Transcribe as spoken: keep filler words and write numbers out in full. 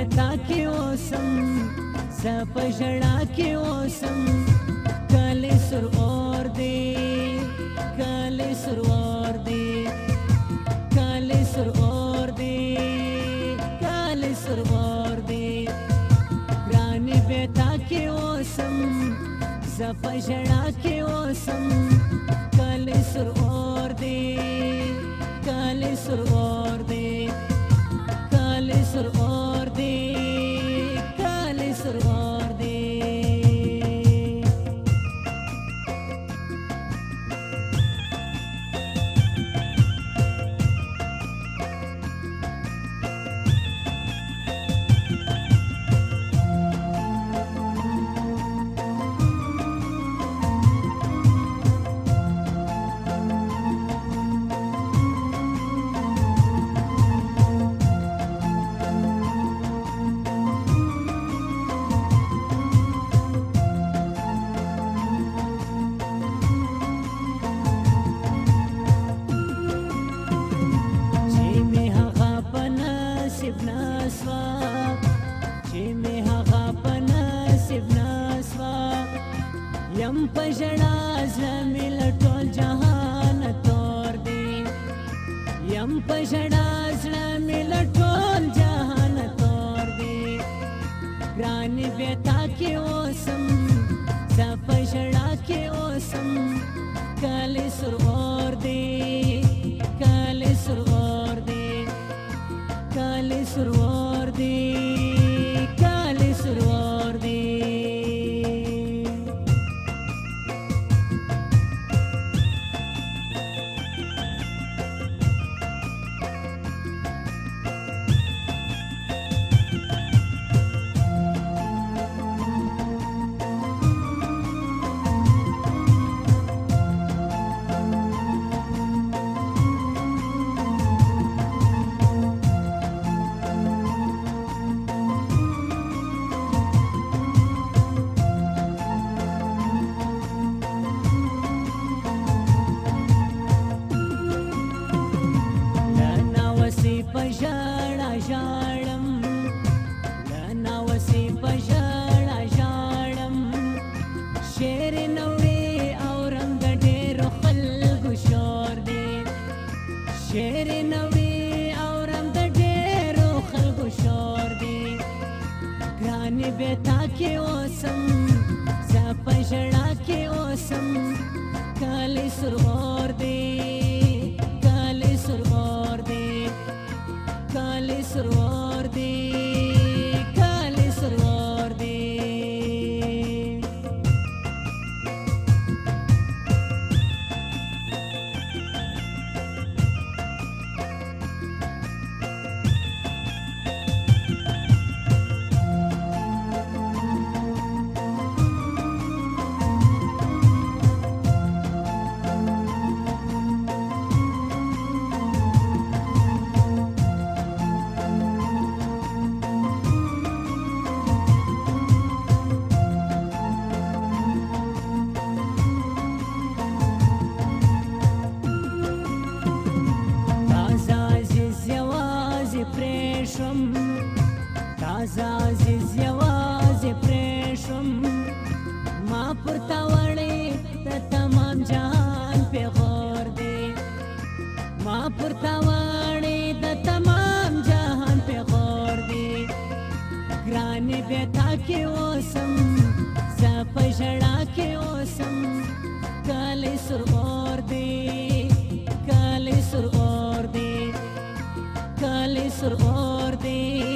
بیتا کې اوسم زه په ژړا کې اوسم کلی سر اور دی کلی سر اور دی کلی سر اور دی کلی سر اور دی ګرانې بیتا کې اوسم زه په ژړا کې اوسم کلی سر اور دی کلی سر اور دی کلی سر اور دی کلی سر اور دی یم په ژړا زړه مې له ټول جهانه تور دی یم په ژړا زړه مې له ټول جهانه تور دی ګرانې بیتا کې اوسم زه په ژړا کې اوسم کلی سر اور دی کلی سر اور دی کلی سر اور دی کلی سر اور دی ژړا ژاړم له ناوسې په ژړا ژاړم شعر نوړې اورم د ډېرو خلکو شور دی شعر نوړې اورم د ډېرو خلکو شور دی ګرانې بیتا کې اوسم زه په ژړا کې اوسم کلی سر اور دی کلی سر اور دی کلی سر اور دی کلی سر اور دی تازه عزیز یوازې پرېښم ما پورته وړی د تمام جهان پیغور دی ما پورته وړی د تمام جهان پیغور دی ګرانې بیتا کې اوسم زه په ژړا کې اوسم کلی سر اور دی کلی سر اور دی کلی سر اور دی